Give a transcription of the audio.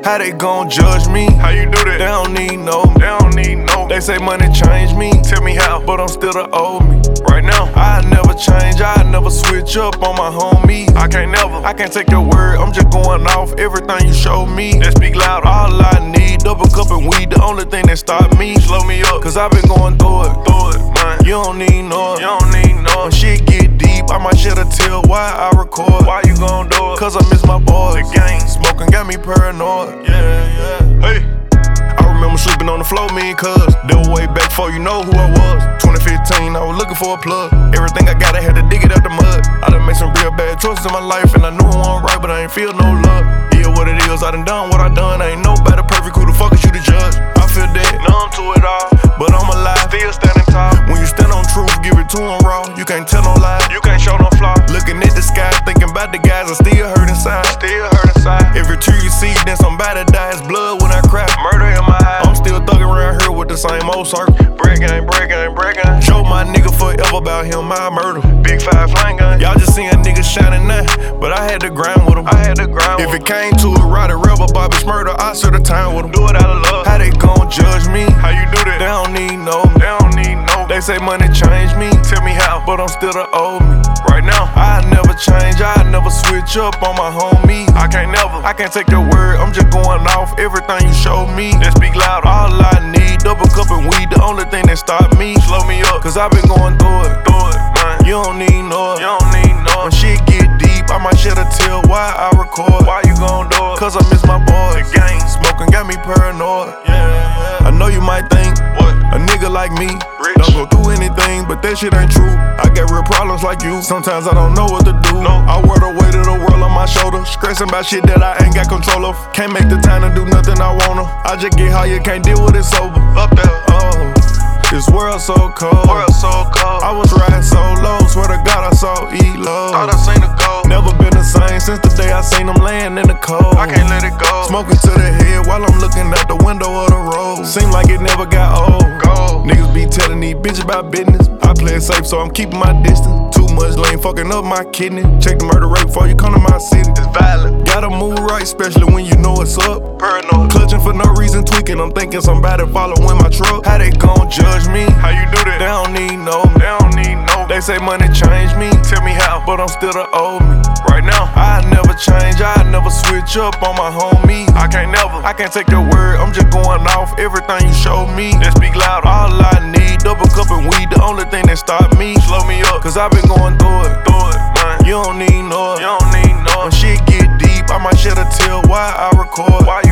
How they gon' judge me? How you do that? They don't need no. They don't need no. They say money changed me. Tell me how. But I'm still the old me. Right now, I never change, I never switch up on my homies. I can't never. I can't take your word, I'm just going off everything you show me. Let's speak louder. All I need, double cup and weed, the only thing that stop me. Slow me up. Cause I've been going through it. Man. You don't need no. You don't need no. When shit get deep, I might shed a tear why I record. Why you gon' do it? Cause I miss my boys. The gang. Smoking got me paranoid. Yeah. Hey. I remember sleeping on the floor, me and cuz. They were way back before you know who I was. 2015, I was looking for a plug. Everything I got, I had to dig it out the mud. I done made some real bad choices in my life, and I knew it wasn't right, but I ain't feel no love. Yeah, what it is, I done what I done. Ain't nobody perfect, who the fuck is you to judge? I feel dead, Numb to it all, but I'm alive. still standing tall. When you stand on truth, give it to 'em raw. You can't tell no lie. You can't show no flaw. Looking at the sky, thinking about the guys, I still hurt inside. Still hurt inside. Every tear you see, then somebody dies. Blood when I cry. Murder in my eyes. I'm still thugging around here with the same old circle. Breaking. Show my nigga forever about him, my murder. Big 5 flame gun. Y'all just seeing niggas shining now, but I had to grind with him. If it came to a Roddy Rebel, Bobby Shmurda, I serve the time with him. Do it out of love. How they gon' judge me? How you do that? They don't need no. They don't need no. They say money changed me. Tell me how. But I'm still the old me. Right now, I never change, I never switch up on my homies. I can't never. I can't take your word, I'm just going off everything you show me. Let's speak louder. All I need, double cup and weed, the only thing that stop me. Slow me up. Cause I've been going through it. Man. You don't need no. You don't need no. When shit get deep, I might shed a tear why I record. Why you gon' do it? Cause I miss my boys. The gang. Smoking got me paranoid. Yeah. I know you might think What? a nigga like me Rich. don't go through anything, but that shit ain't true. I got real problems like you. Sometimes I don't know what to do. No. I wear the weight of the world on my shoulder, stressing about shit that I ain't got control of. Can't make the time to do nothing I wanna. I just get high, you can't deal with it sober. Up there. Oh, this world so cold. World so cold. I was riding so low, swear to God I saw E-Lo. Thought I seen the gold. Never been the same since the day I seen them laying in the cold. I can't let it go. Smoking to the head while I'm looking out the window of the road. Seem like it never got old. Gold. Niggas be telling these bitches about business. I play it safe, so I'm keeping my distance. Too much lane fucking up my kidney. Check the murder rate before you come to my city. It's violent. Gotta move right, especially when you know it's up. Paranoid. Clutching for no reason, tweaking. I'm thinking somebody following my truck. How they gon' judge me? How you do that? They don't need no. They don't need no. They say money changed me. Tell me how. But I'm still the old me. Right now, I never change, I never switch up on my homies. I can't never. I can't take your word, I'm just going off everything you show me. Let's speak louder. All I need, double cup and weed, the only thing that stop me. Slow me up. Cause I've been going through it. Man. You don't need no. You don't need no. When shit get deep, I might shed a tear why I record. Why